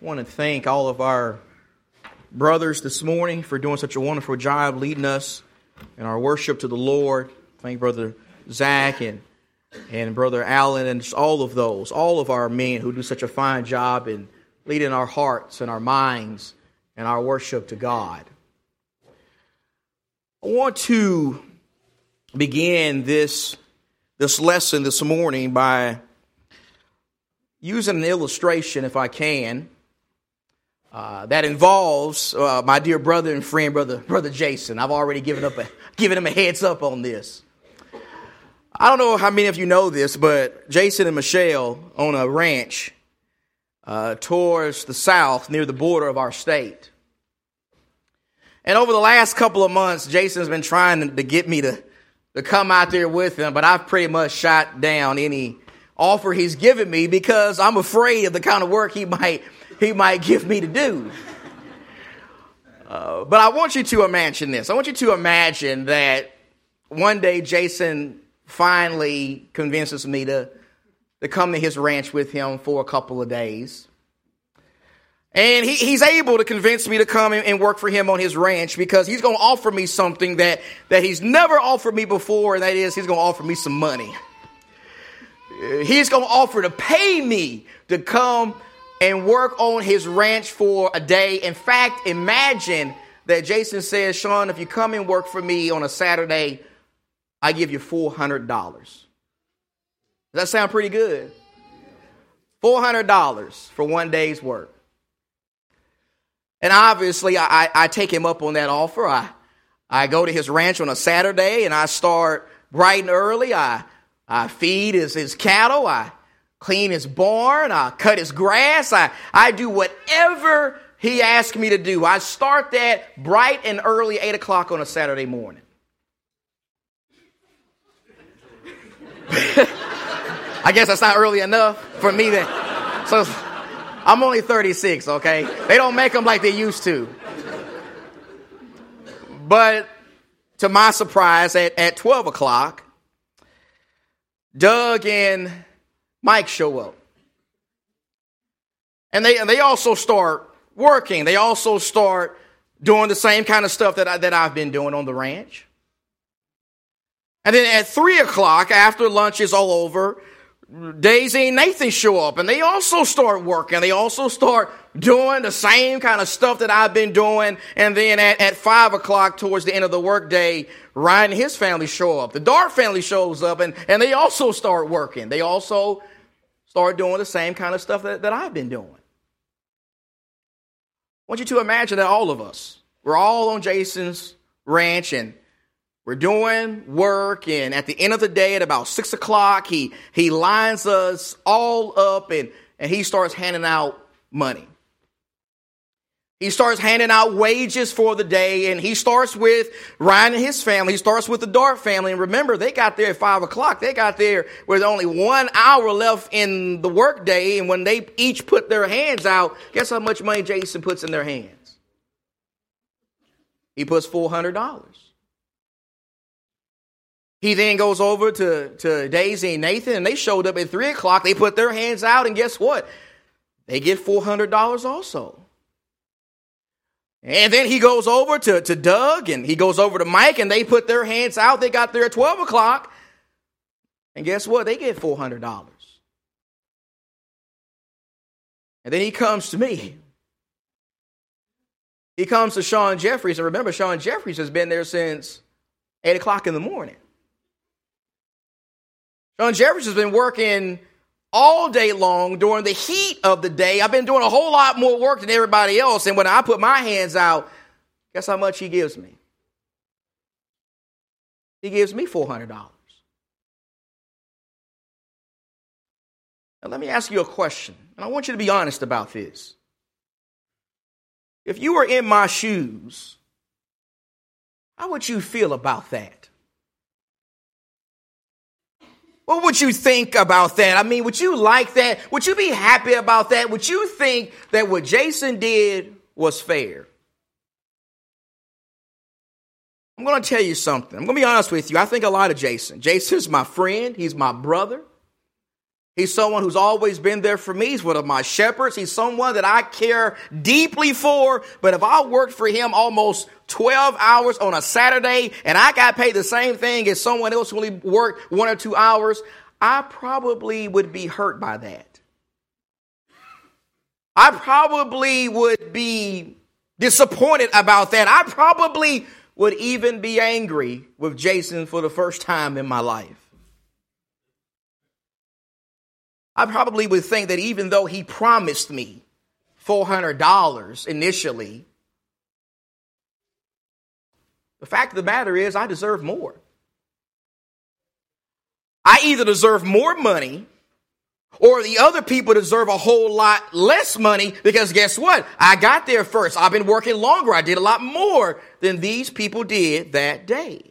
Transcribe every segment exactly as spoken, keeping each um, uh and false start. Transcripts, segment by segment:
I want to thank all of our brothers this morning for doing such a wonderful job leading us in our worship to the Lord. Thank Brother Zach and, and Brother Allen and just all of those, all of our men who do such a fine job in leading our hearts and our minds and our worship to God. I want to begin this, this lesson this morning by using an illustration, if I can, uh, that involves uh, my dear brother and friend, brother brother Jason. I've already given up a, given him a heads up on this. I don't know how many of you know this, but Jason and Michelle own a ranch uh, towards the south near the border of our state. And over the last couple of months, Jason's been trying to, to get me to, to come out there with him, but I've pretty much shot down any offer he's given me because I'm afraid of the kind of work he might he might give me to do. Uh, but I want you to imagine this. I want you to imagine that one day Jason finally convinces me to, to come to his ranch with him for a couple of days. And he, he's able to convince me to come and work for him on his ranch because he's going to offer me something that, that he's never offered me before, and that is he's going to offer me some money. He's going to offer to pay me to come and work on his ranch for a day. In fact, imagine that Jason says, Sean, if you come and work for me on a Saturday, I give you four hundred dollars. Does that sound pretty good? four hundred dollars for one day's work. And obviously, I, I take him up on that offer. I, I go to his ranch on a Saturday, and I start bright and early. I, I feed his, his cattle. I clean his barn. I cut his grass. I, I do whatever he asks me to do. I start that bright and early, eight o'clock on a Saturday morning. I guess that's not early enough for me to... So I'm only thirty-six, okay? They don't make them like they used to. But to my surprise, at, at twelve o'clock, Doug and Mike show up. And they and they also start working. They also start doing the same kind of stuff that, I, that I've been doing on the ranch. And then at three o'clock, after lunch is all over, Daisy and Nathan show up, and they also start working. They also start doing the same kind of stuff that I've been doing. And then at, at five o'clock, towards the end of the workday, Ryan and his family show up. The Dart family shows up, and, and they also start working. They also start doing the same kind of stuff that, that I've been doing. I want you to imagine that all of us, we're all on Jason's ranch, and we're doing work, and at the end of the day, at about six o'clock, he he lines us all up, and, and he starts handing out money. He starts handing out wages for the day, and he starts with Ryan and his family. He starts with the Dart family, and remember, they got there at five o'clock. They got there with only one hour left in the work day, and when they each put their hands out, guess how much money Jason puts in their hands? He puts four hundred dollars. He then goes over to, to Daisy and Nathan, and they showed up at three o'clock. They put their hands out, and guess what? They get four hundred dollars also. And then he goes over to, to Doug, and he goes over to Mike, and they put their hands out. They got there at twelve o'clock. And guess what? They get four hundred dollars. And then he comes to me. He comes to Sean Jeffries, and remember, Sean Jeffries has been there since eight o'clock in the morning. Sean Jeffries has been working all day long during the heat of the day. I've been doing a whole lot more work than everybody else. And when I put my hands out, guess how much he gives me? He gives me four hundred dollars. Now, let me ask you a question, and I want you to be honest about this. If you were in my shoes, how would you feel about that? What would you think about that? I mean, would you like that? Would you be happy about that? Would you think that what Jason did was fair? I'm going to tell you something. I'm going to be honest with you. I think a lot of Jason. Jason's my friend. He's my brother. He's someone who's always been there for me. He's one of my shepherds. He's someone that I care deeply for. But if I worked for him almost twelve hours on a Saturday and I got paid the same thing as someone else who only worked one or two hours, I probably would be hurt by that. I probably would be disappointed about that. I probably would even be angry with Jason for the first time in my life. I probably would think that even though he promised me four hundred dollars initially, the fact of the matter is I deserve more. I either deserve more money or the other people deserve a whole lot less money because guess what? I got there first. I've been working longer. I did a lot more than these people did that day.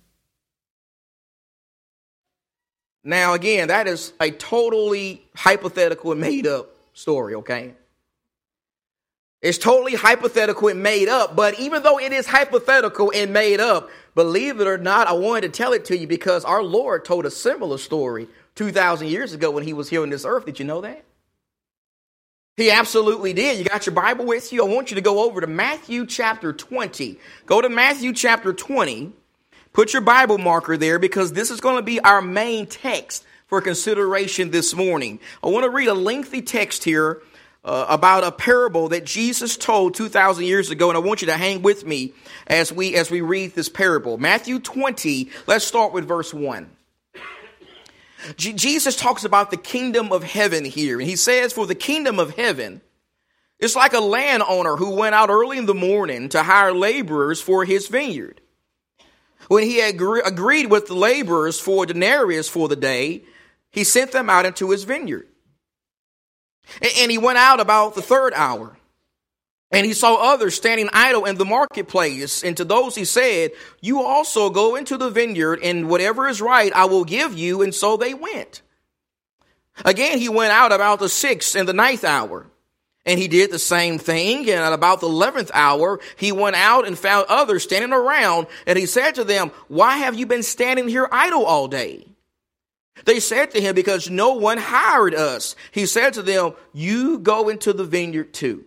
Now, again, that is a totally hypothetical and made up story, okay? It's totally hypothetical and made up, but even though it is hypothetical and made up, believe it or not, I wanted to tell it to you because our Lord told a similar story two thousand years ago when he was here on this earth. Did you know that? He absolutely did. You got your Bible with you? I want you to go over to Matthew chapter twenty. Go to Matthew chapter twenty. Put your Bible marker there because this is going to be our main text for consideration this morning. I want to read a lengthy text here uh, about a parable that Jesus told two thousand years ago, and I want you to hang with me as we as we read this parable. Matthew twenty, let's start with verse one. G- Jesus talks about the kingdom of heaven here, and he says, for the kingdom of heaven, it's like a landowner who went out early in the morning to hire laborers for his vineyard. When he had agree- agreed with the laborers for a denarius for the day, he sent them out into his vineyard. And, and he went out about the third hour, and he saw others standing idle in the marketplace. And to those he said, you also go into the vineyard, and whatever is right I will give you. And so they went. Again, he went out about the sixth and the ninth hour. And he did the same thing. And at about the eleventh hour, he went out and found others standing around. And he said to them, why have you been standing here idle all day? They said to him, because no one hired us. He said to them, you go into the vineyard too.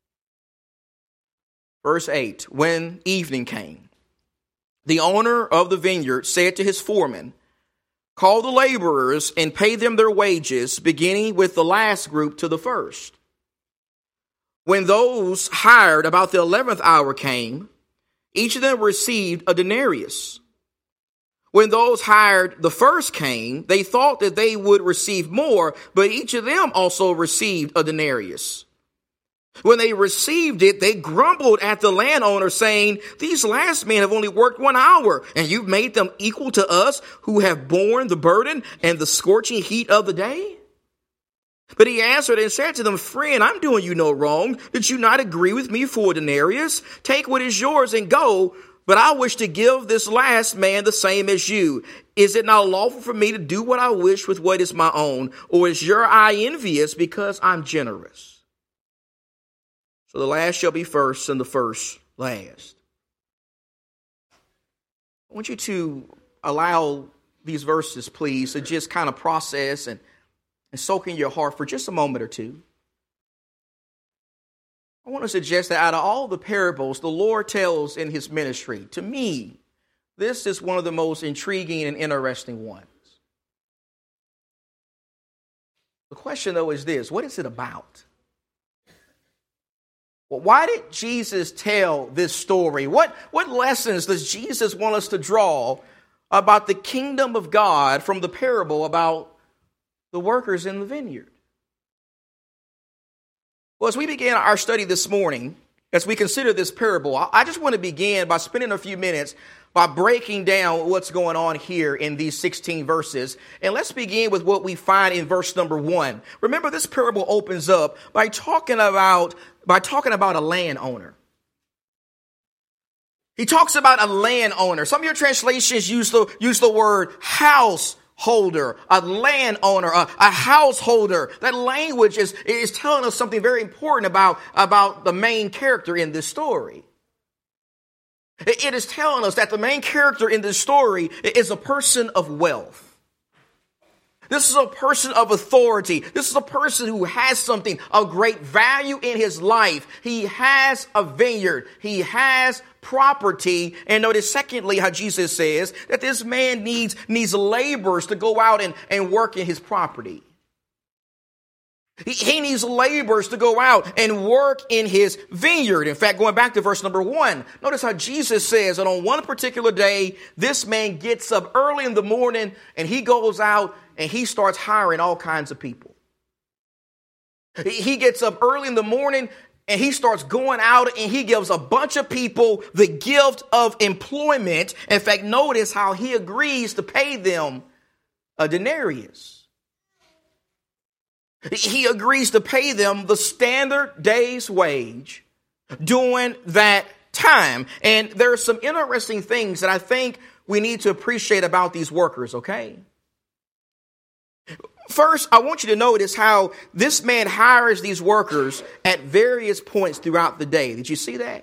Verse eight, when evening came, the owner of the vineyard said to his foreman, call the laborers and pay them their wages, beginning with the last group to the first. When those hired about the eleventh hour came, each of them received a denarius. When those hired the first came, they thought that they would receive more, but each of them also received a denarius. When they received it, they grumbled at the landowner, saying, these last men have only worked one hour, and you've made them equal to us who have borne the burden and the scorching heat of the day? But he answered and said to them, friend, I'm doing you no wrong. Did you not agree with me for a denarius? Take what is yours and go. But I wish to give this last man the same as you. Is it not lawful for me to do what I wish with what is my own? Or is your eye envious because I'm generous? So the last shall be first and the first last. I want you to allow these verses, please, to just kind of process and and soak in your heart for just a moment or two. I want to suggest that out of all the parables the Lord tells in his ministry, to me, this is one of the most intriguing and interesting ones. The question, though, is this: what is it about? Well, why did Jesus tell this story? What, what lessons does Jesus want us to draw about the kingdom of God from the parable about the workers in the vineyard? Well, as we begin our study this morning, as we consider this parable, I just want to begin by spending a few minutes by breaking down what's going on here in these sixteen verses. And let's begin with what we find in verse number one. Remember, this parable opens up by talking about, by talking about a landowner. He talks about a landowner. Some of your translations use the, use the word house. Holder, a landowner, a, a householder. That language is, is telling us something very important about, about the main character in this story. It, it is telling us that the main character in this story is a person of wealth. This is a person of authority. This is a person who has something of great value in his life. He has a vineyard. He has property. And notice, secondly, how Jesus says that this man needs, needs laborers to go out and, and work in his property. He, he needs laborers to go out and work in his vineyard. In fact, going back to verse number one, notice how Jesus says that on one particular day, this man gets up early in the morning and he goes out and he starts hiring all kinds of people. He gets up early in the morning and he starts going out and he gives a bunch of people the gift of employment. In fact, notice how he agrees to pay them a denarius. He agrees to pay them the standard day's wage during that time. And there are some interesting things that I think we need to appreciate about these workers, okay? First, I want you to notice how this man hires these workers at various points throughout the day. Did you see that?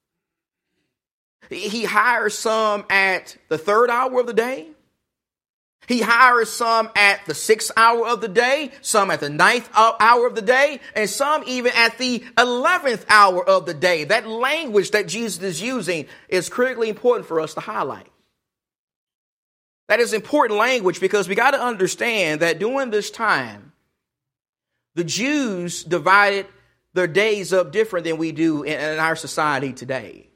He hires some at the third hour of the day. He hires some at the sixth hour of the day, some at the ninth hour of the day, and some even at the eleventh hour of the day. That language that Jesus is using is critically important for us to highlight. That is important language because we got to understand that during this time, the Jews divided their days up different than we do in, in our society today.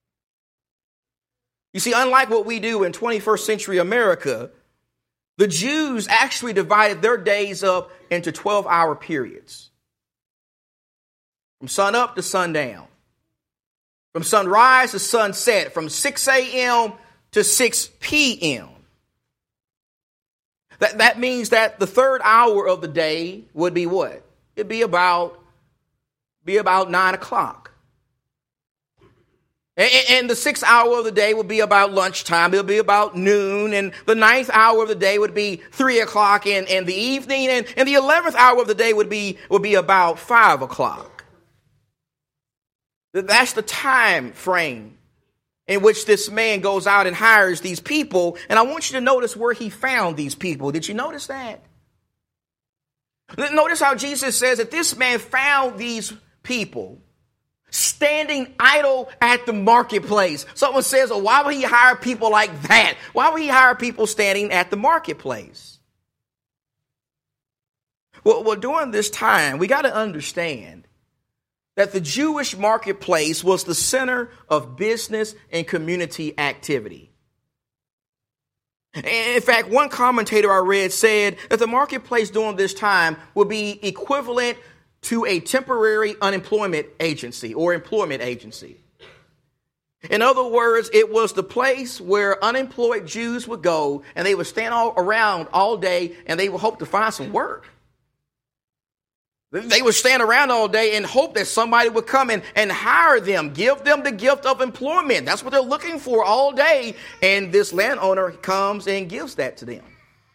You see, unlike what we do in twenty-first century America, the Jews actually divided their days up into twelve-hour periods. From sun up to sundown. From sunrise to sunset. From six a.m. to six p.m. That, that means that the third hour of the day would be what? It'd be about, be about nine o'clock. And, and the sixth hour of the day would be about lunchtime. It'll be about noon. And the ninth hour of the day would be three o'clock in, in the evening. And, and the eleventh hour of the day would be, would be about five o'clock. That's the time frame in which this man goes out and hires these people. And I want you to notice where he found these people. Did you notice that? Notice how Jesus says that this man found these people standing idle at the marketplace. Someone says, well, why would he hire people like that? Why would he hire people standing at the marketplace? Well, well during this time, we got to understand that the Jewish marketplace was the center of business and community activity. In fact, one commentator I read said that the marketplace during this time would be equivalent to a temporary unemployment agency or employment agency. In other words, it was the place where unemployed Jews would go and they would stand all around all day and they would hope to find some work. They would stand around all day and hope that somebody would come in and hire them, give them the gift of employment. That's what they're looking for all day. And this landowner comes and gives that to them.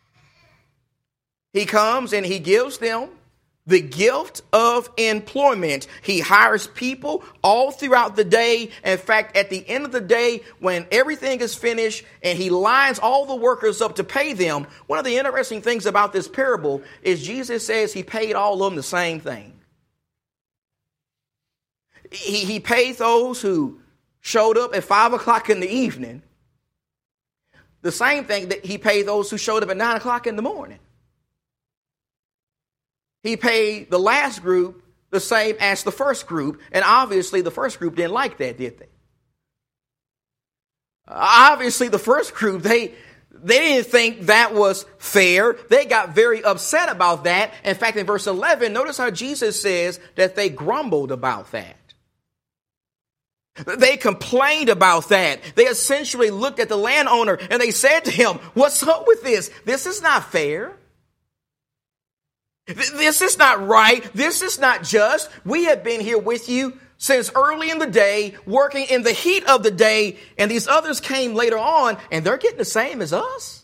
He comes and he gives them the gift of employment. He hires people all throughout the day. In fact, at the end of the day, when everything is finished and he lines all the workers up to pay them, one of the interesting things about this parable is Jesus says he paid all of them the same thing. He, he paid those who showed up at five o'clock in the evening the same thing that he paid those who showed up at nine o'clock in the morning. He paid the last group the same as the first group. And obviously the first group didn't like that, did they? Obviously the first group, they, they didn't think that was fair. They got very upset about that. In fact, in verse eleven, notice how Jesus says that they grumbled about that. They complained about that. They essentially looked at the landowner and they said to him, what's up with this? This is not fair. This is not right. This is not just. We have been here with you since early in the day, working in the heat of the day, and these others came later on, and they're getting the same as us.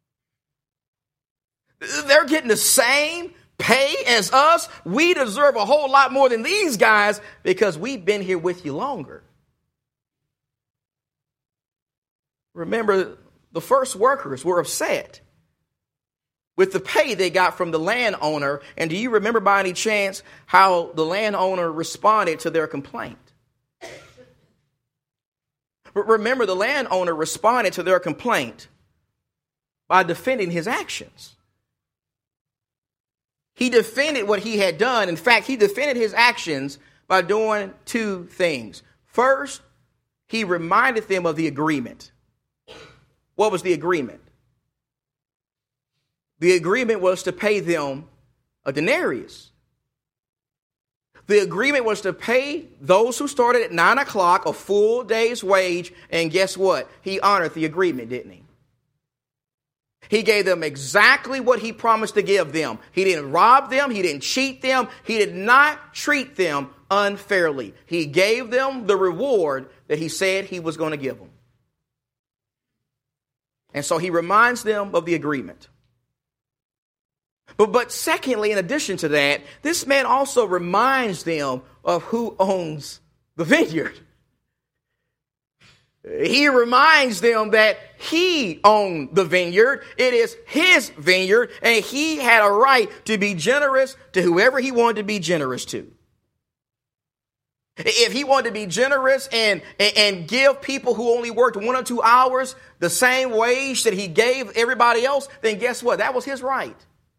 They're getting the same pay as us. We deserve a whole lot more than these guys because we've been here with you longer. Remember, the first workers were upset with the pay they got from the landowner. And do you remember by any chance how the landowner responded to their complaint? Remember, the landowner responded to their complaint by defending his actions. He defended what he had done. In fact, he defended his actions by doing two things. First, he reminded them of the agreement. What was the agreement? The agreement was to pay them a denarius. The agreement was to pay those who started at nine o'clock a full day's wage. And guess what? He honored the agreement, didn't he? He gave them exactly what he promised to give them. He didn't rob them. He didn't cheat them. He did not treat them unfairly. He gave them the reward that he said he was going to give them. And so he reminds them of the agreement. But, but secondly, in addition to that, this man also reminds them of who owns the vineyard. He reminds them that he owned the vineyard. It is his vineyard, and he had a right to be generous to whoever he wanted to be generous to. If he wanted to be generous and, and, and give people who only worked one or two hours the same wage that he gave everybody else, then guess what? That was his right.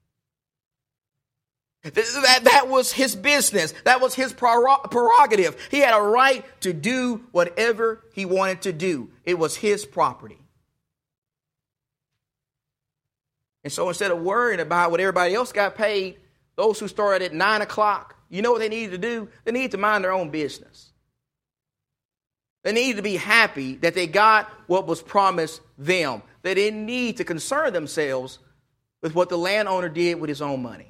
That, that was his business. That was his prerogative. He had a right to do whatever he wanted to do. It was his property. And so instead of worrying about what everybody else got paid, those who started at nine o'clock, you know what they needed to do? They needed to mind their own business. They needed to be happy that they got what was promised them. They didn't need to concern themselves with what the landowner did with his own money.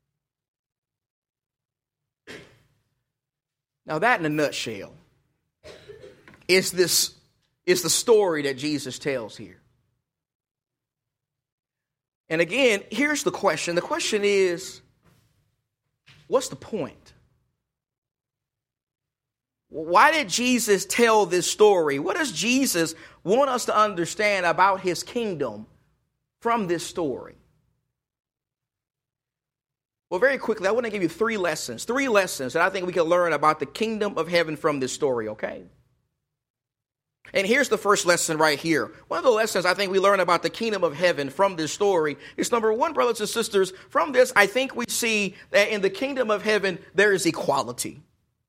Now that in a nutshell is this is the story that Jesus tells here. And again, here's the question. The question is, what's the point? Why did Jesus tell this story? What does Jesus want us to understand about his kingdom from this story? Well, very quickly, I want to give you three lessons, three lessons that I think we can learn about the kingdom of heaven from this story, okay? And here's the first lesson right here. One of the lessons I think we learn about the kingdom of heaven from this story is, number one, brothers and sisters, from this, I think we see that in the kingdom of heaven, there is equality.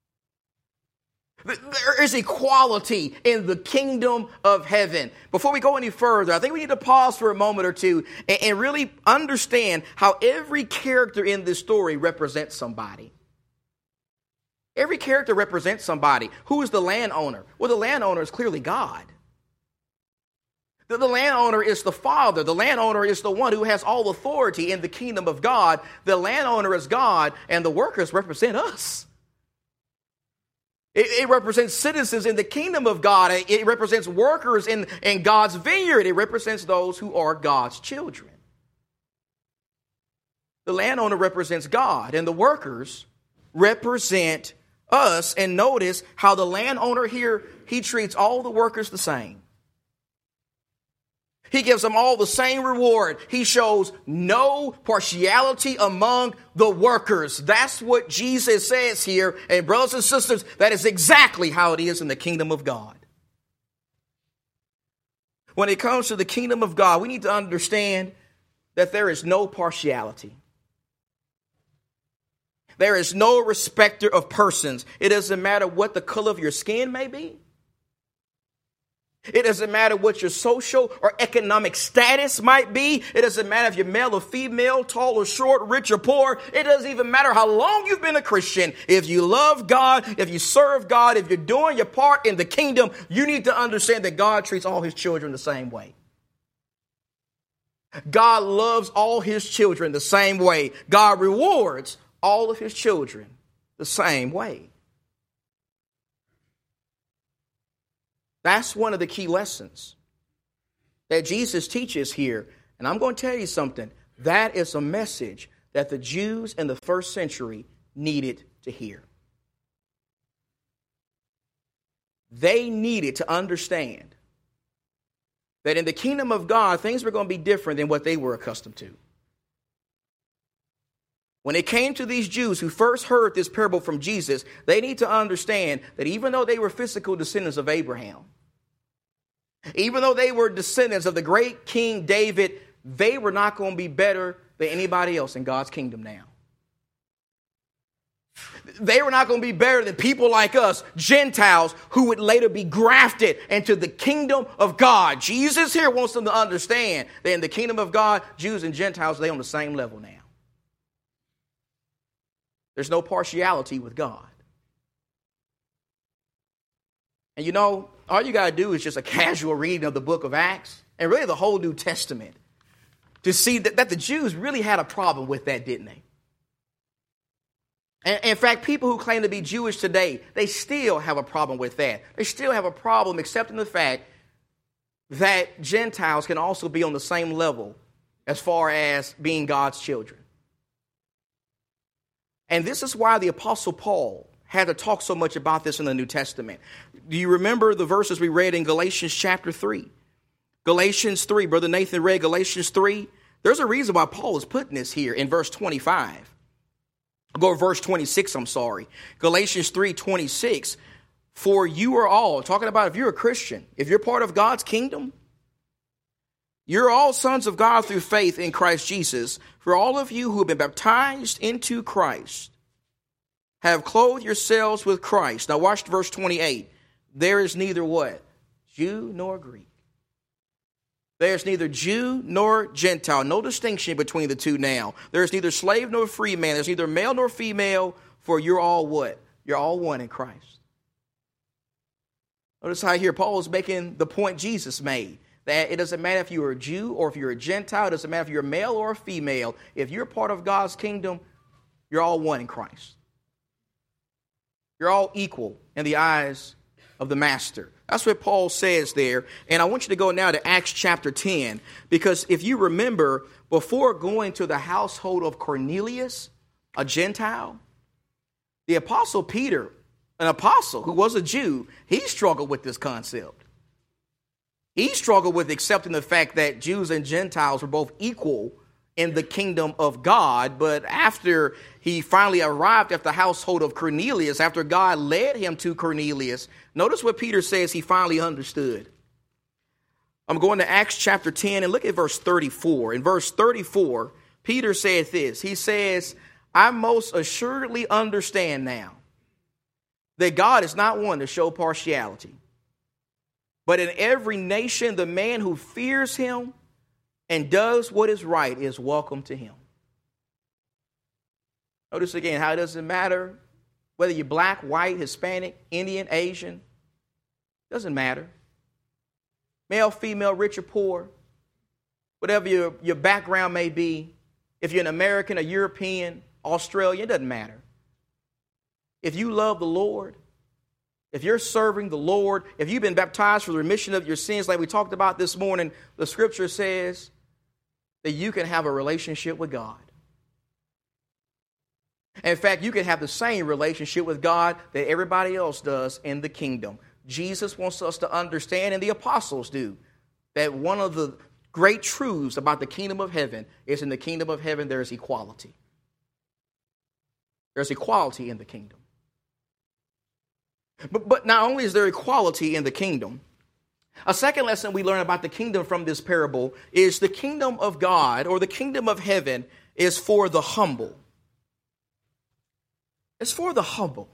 There is equality in the kingdom of heaven. Before we go any further, I think we need to pause for a moment or two and, and really understand how every character in this story represents somebody. Every character represents somebody. Who is the landowner? Well, the landowner is clearly God. The, the landowner is the Father. The landowner is the one who has all authority in the kingdom of God. The landowner is God, and the workers represent us. It, it represents citizens in the kingdom of God. It, it represents workers in, in God's vineyard. It represents those who are God's children. The landowner represents God, and the workers represent us. And notice how the landowner here, he treats all the workers the same. He gives them all the same reward. He shows no partiality among the workers. That's what Jesus says here. And brothers and sisters, that is exactly how it is in the kingdom of God. When it comes to the kingdom of God, we need to understand that there is no partiality. There is no respecter of persons. It doesn't matter what the color of your skin may be. It doesn't matter what your social or economic status might be. It doesn't matter if you're male or female, tall or short, rich or poor. It doesn't even matter how long you've been a Christian. If you love God, if you serve God, if you're doing your part in the kingdom, you need to understand that God treats all his children the same way. God loves all his children the same way. God rewards all of his children the same way. That's one of the key lessons that Jesus teaches here. And I'm going to tell you something. That is a message that the Jews in the first century needed to hear. They needed to understand that in the kingdom of God, things were going to be different than what they were accustomed to. When it came to these Jews who first heard this parable from Jesus, they need to understand that even though they were physical descendants of Abraham, even though they were descendants of the great King David, they were not going to be better than anybody else in God's kingdom now. They were not going to be better than people like us, Gentiles, who would later be grafted into the kingdom of God. Jesus here wants them to understand that in the kingdom of God, Jews and Gentiles, they're on the same level now. There's no partiality with God. And you know, all you got to do is just a casual reading of the book of Acts and really the whole New Testament to see that, that the Jews really had a problem with that, didn't they? And in fact, people who claim to be Jewish today, they still have a problem with that. They still have a problem accepting the fact that Gentiles can also be on the same level as far as being God's children. And this is why the Apostle Paul had to talk so much about this in the New Testament. Do you remember the verses we read in Galatians chapter three? Galatians three, Brother Nathan read Galatians three. There's a reason why Paul is putting this here in verse twenty-five. I'll go to verse twenty-six, I'm sorry. Galatians three twenty-six. For you are all, talking about if you're a Christian, if you're part of God's kingdom, you're all sons of God through faith in Christ Jesus. For all of you who have been baptized into Christ have clothed yourselves with Christ. Now watch verse twenty-eight. There is neither what? Jew nor Greek. There's neither Jew nor Gentile. No distinction between the two now. There's neither slave nor free man. There's neither male nor female, for you're all what? You're all one in Christ. Notice how here Paul is making the point Jesus made. That it doesn't matter if you're a Jew or if you're a Gentile. It doesn't matter if you're a male or a female. If you're part of God's kingdom, you're all one in Christ. You're all equal in the eyes of the Master. That's what Paul says there. And I want you to go now to Acts chapter ten. Because if you remember, before going to the household of Cornelius, a Gentile, the Apostle Peter, an apostle who was a Jew, he struggled with this concept. He struggled with accepting the fact that Jews and Gentiles were both equal in the kingdom of God. But after he finally arrived at the household of Cornelius, after God led him to Cornelius, notice what Peter says he finally understood. I'm going to Acts chapter ten and look at verse thirty-four. In verse thirty-four, Peter said this. He says, I most assuredly understand now that God is not one to show partiality. But in every nation, the man who fears him and does what is right is welcome to him. Notice again, how it doesn't matter whether you're black, white, Hispanic, Indian, Asian. Doesn't matter. Male, female, rich or poor, whatever your, your background may be. If you're an American, a European, Australian, it doesn't matter. If you love the Lord, if you're serving the Lord, if you've been baptized for the remission of your sins, like we talked about this morning, the scripture says that you can have a relationship with God. In fact, you can have the same relationship with God that everybody else does in the kingdom. Jesus wants us to understand, and the apostles do, that one of the great truths about the kingdom of heaven is in the kingdom of heaven there is equality. There's equality in the kingdom. But, but not only is there equality in the kingdom, a second lesson we learn about the kingdom from this parable is the kingdom of God, or the kingdom of heaven, is for the humble. It's for the humble.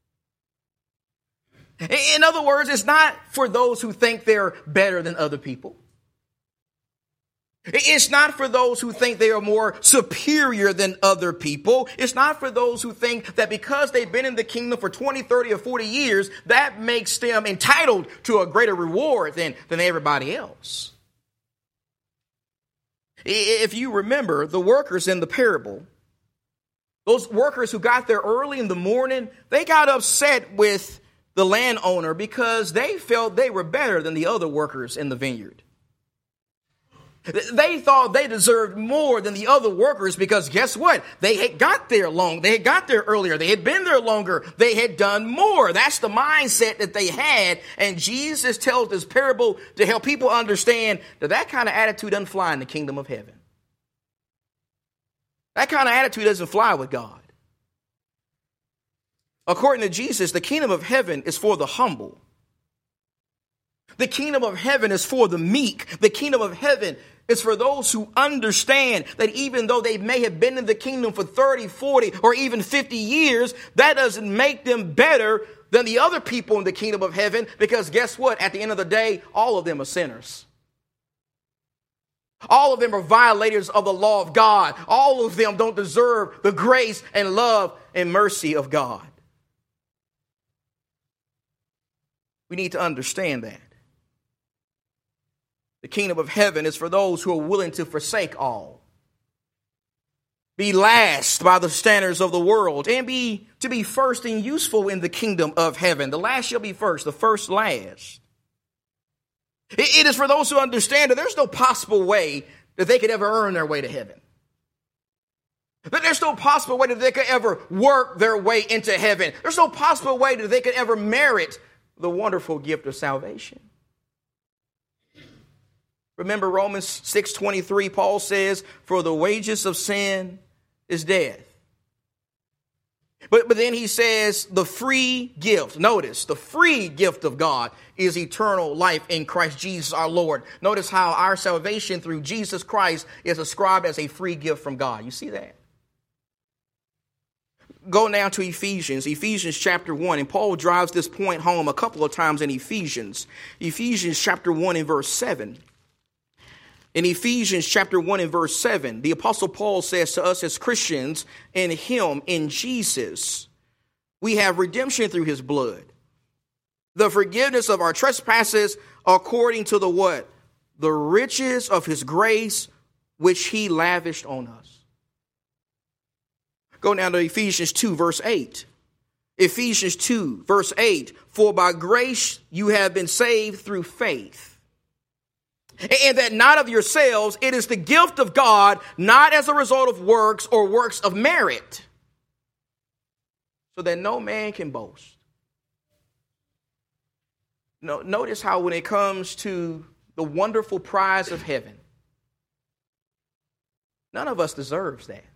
In other words, it's not for those who think they're better than other people. It's not for those who think they are more superior than other people. It's not for those who think that because they've been in the kingdom for twenty, thirty, or forty years, that makes them entitled to a greater reward than, than everybody else. If you remember the workers in the parable, those workers who got there early in the morning, they got upset with the landowner because they felt they were better than the other workers in the vineyard. They thought they deserved more than the other workers because guess what? They had got there long. They had got there earlier. They had been there longer. They had done more. That's the mindset that they had. And Jesus tells this parable to help people understand that that kind of attitude doesn't fly in the kingdom of heaven. That kind of attitude doesn't fly with God. According to Jesus, the kingdom of heaven is for the humble. The kingdom of heaven is for the meek. The kingdom of heaven is for those who understand that even though they may have been in the kingdom for thirty, forty, or even fifty years, that doesn't make them better than the other people in the kingdom of heaven, because guess what? At the end of the day, all of them are sinners. All of them are violators of the law of God. All of them don't deserve the grace and love and mercy of God. We need to understand that. The kingdom of heaven is for those who are willing to forsake all, be last by the standards of the world, and be to be first and useful in the kingdom of heaven. The last shall be first, the first last. It, it is for those who understand that there's no possible way that they could ever earn their way to heaven. That there's no possible way that they could ever work their way into heaven. There's no possible way that they could ever merit the wonderful gift of salvation. Remember Romans six twenty-three, Paul says, for the wages of sin is death. But, but then he says the free gift, notice, the free gift of God is eternal life in Christ Jesus our Lord. Notice how our salvation through Jesus Christ is ascribed as a free gift from God. You see that? Go now to Ephesians, Ephesians chapter one, and Paul drives this point home a couple of times in Ephesians. Ephesians chapter one and verse seven. In Ephesians chapter one and verse seven, the Apostle Paul says to us as Christians, in him, in Jesus, we have redemption through his blood, the forgiveness of our trespasses according to the what? The riches of his grace, which he lavished on us. Go now to Ephesians two, verse eight. Ephesians two, verse eight, for by grace you have been saved through faith. And that not of yourselves, it is the gift of God, not as a result of works or works of merit, so that no man can boast. No, notice how when it comes to the wonderful prize of heaven, none of us deserves that.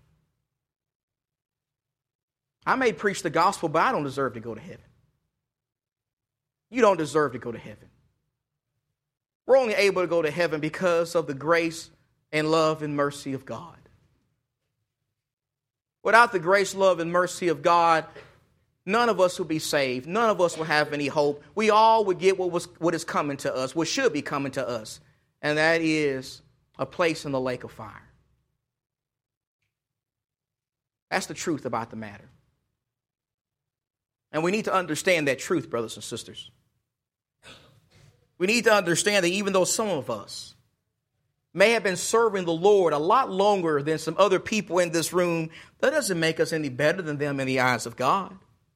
I may preach the gospel, but I don't deserve to go to heaven. You don't deserve to go to heaven. We're only able to go to heaven because of the grace and love and mercy of God. Without the grace, love, and mercy of God, none of us will be saved. None of us will have any hope. We all would get what was what is coming to us, what should be coming to us, and that is a place in the lake of fire. That's the truth about the matter. And we need to understand that truth, brothers and sisters. We need to understand that even though some of us may have been serving the Lord a lot longer than some other people in this room, that doesn't make us any better than them in the eyes of God.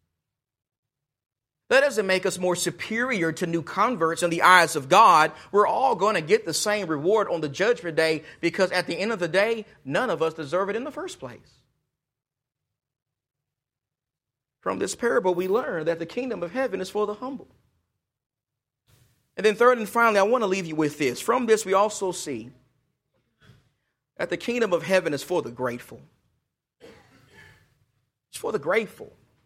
That doesn't make us more superior to new converts in the eyes of God. We're all going to get the same reward on the judgment day, because at the end of the day, none of us deserve it in the first place. From this parable, we learn that the kingdom of heaven is for the humble. And then third and finally, I want to leave you with this. From this, we also see that the kingdom of heaven is for the grateful. It's for the grateful.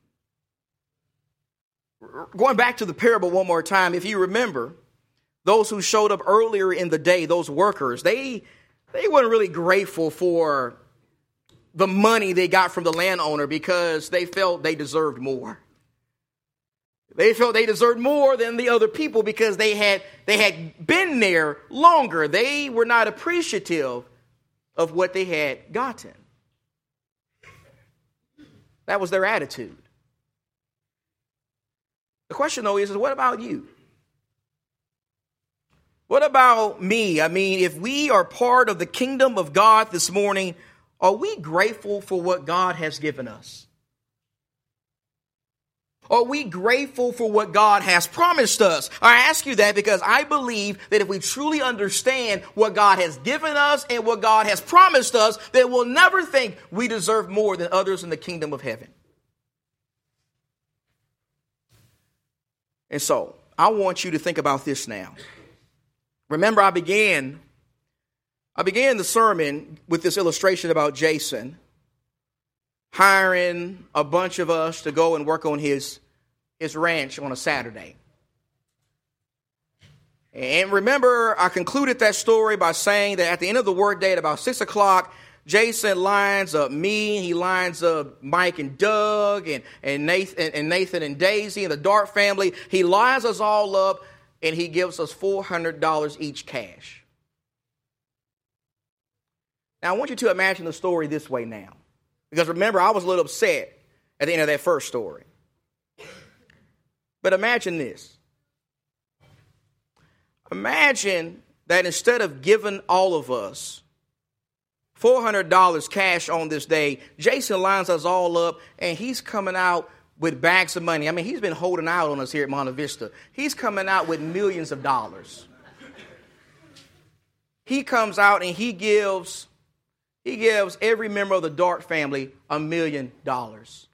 Going back to the parable one more time, if you remember, those who showed up earlier in the day, those workers, they, they weren't really grateful for the money they got from the landowner because they felt they deserved more. They felt they deserved more than the other people because they had they had been there longer. They were not appreciative of what they had gotten. That was their attitude. The question, though, is, is what about you? What about me? I mean, if we are part of the kingdom of God this morning, are we grateful for what God has given us? Are we grateful for what God has promised us? I ask you that because I believe that if we truly understand what God has given us and what God has promised us, then we'll never think we deserve more than others in the kingdom of heaven. And so, I want you to think about this now. Remember, I began, I began the sermon with this illustration about Jason. hiring a bunch of us to go and work on his, his ranch on a Saturday. And remember, I concluded that story by saying that at the end of the workday at about six o'clock, Jason lines up me, he lines up Mike and Doug and, and, Nathan, and Nathan and Daisy and the Dart family. He lines us all up and he gives us four hundred dollars each cash. Now, I want you to imagine the story this way now. Because remember, I was a little upset at the end of that first story. But imagine this. Imagine that instead of giving all of us four hundred dollars cash on this day, Jason lines us all up and he's coming out with bags of money. I mean, he's been holding out on us here at Monte Vista. He's coming out with millions of dollars. He comes out and he gives, he gives every member of the Dart family a million dollars.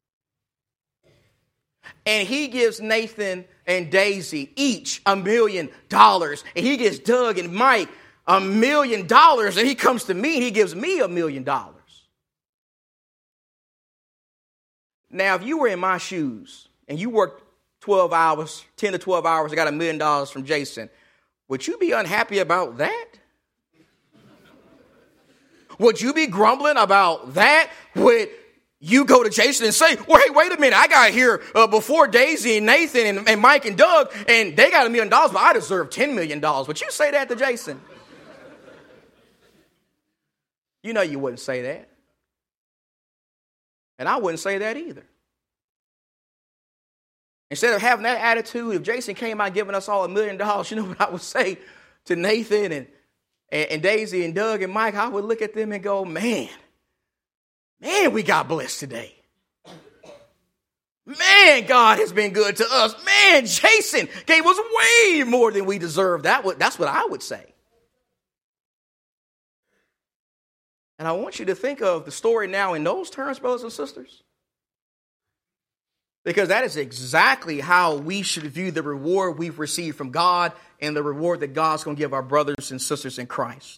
And he gives Nathan and Daisy each a million dollars. And he gives Doug and Mike a million dollars. And he comes to me and he gives me a million dollars. Now, if you were in my shoes and you worked twelve hours, ten to twelve hours, and got a million dollars from Jason, would you be unhappy about that? Would you be grumbling about that? Would you go to Jason and say, well, hey, wait a minute, I got here uh, before Daisy and Nathan and, and Mike and Doug, and they got a million dollars, but I deserve ten million dollars. Would you say that to Jason? You know you wouldn't say that. And I wouldn't say that either. Instead of having that attitude, if Jason came out giving us all a million dollars, you know what I would say to Nathan and, and, and Daisy and Doug and Mike? I would look at them and go, man, man, we got blessed today. Man, God has been good to us. Man, Jason gave us way more than we deserved. That would, that's what I would say. And I want you to think of the story now in those terms, brothers and sisters. Because that is exactly how we should view the reward we've received from God and the reward that God's going to give our brothers and sisters in Christ.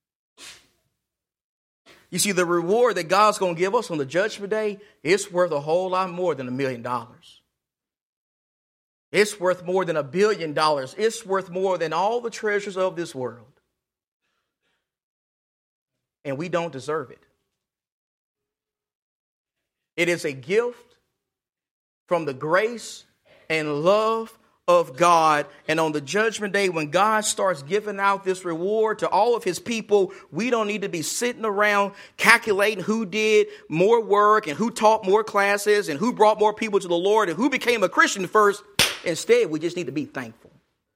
You see, the reward that God's going to give us on the judgment day is worth a whole lot more than a million dollars. It's worth more than a billion dollars. It's worth more than all the treasures of this world. And we don't deserve it. It is a gift from the grace and love of God. And on the judgment day, when God starts giving out this reward to all of his people, we don't need to be sitting around calculating who did more work and who taught more classes and who brought more people to the Lord and who became a Christian first. Instead, we just need to be thankful.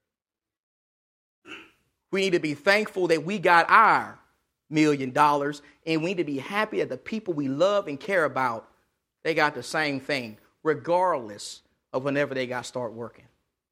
We need to be thankful that we got our million dollars, and we need to be happy that the people we love and care about, they got the same thing, regardless of whenever they got to start working.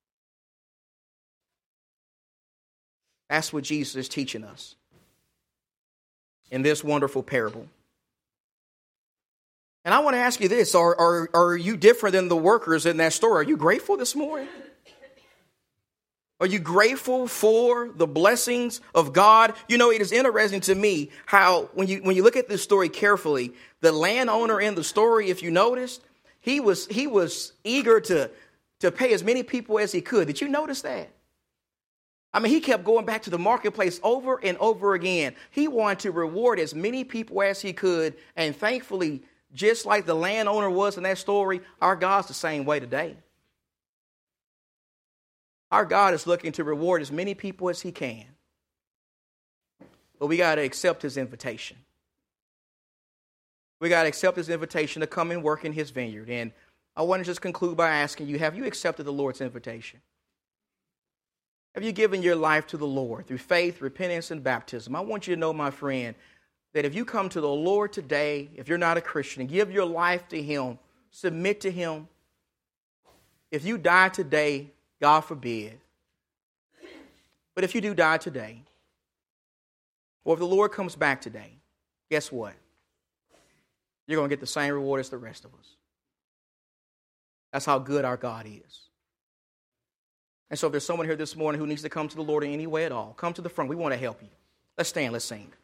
That's what Jesus is teaching us in this wonderful parable. And I want to ask you this, are, are, are you different than the workers in that story? Are you grateful this morning? Are you grateful for the blessings of God? You know, it is interesting to me how when you when you look at this story carefully, the landowner in the story, if you noticed, he was he was eager to, to pay as many people as he could. Did you notice that? I mean, he kept going back to the marketplace over and over again. He wanted to reward as many people as he could. And thankfully, just like the landowner was in that story, our God's the same way today. Our God is looking to reward as many people as he can. But we got to accept his invitation. We got to accept his invitation to come and work in his vineyard. And I want to just conclude by asking you, have you accepted the Lord's invitation? Have you given your life to the Lord through faith, repentance, and baptism? I want you to know, my friend, that if you come to the Lord today, if you're not a Christian, and give your life to him, submit to him, if you die today, God forbid. But if you do die today, or if the Lord comes back today, guess what? You're going to get the same reward as the rest of us. That's how good our God is. And so if there's someone here this morning who needs to come to the Lord in any way at all, come to the front. We want to help you. Let's stand, let's sing.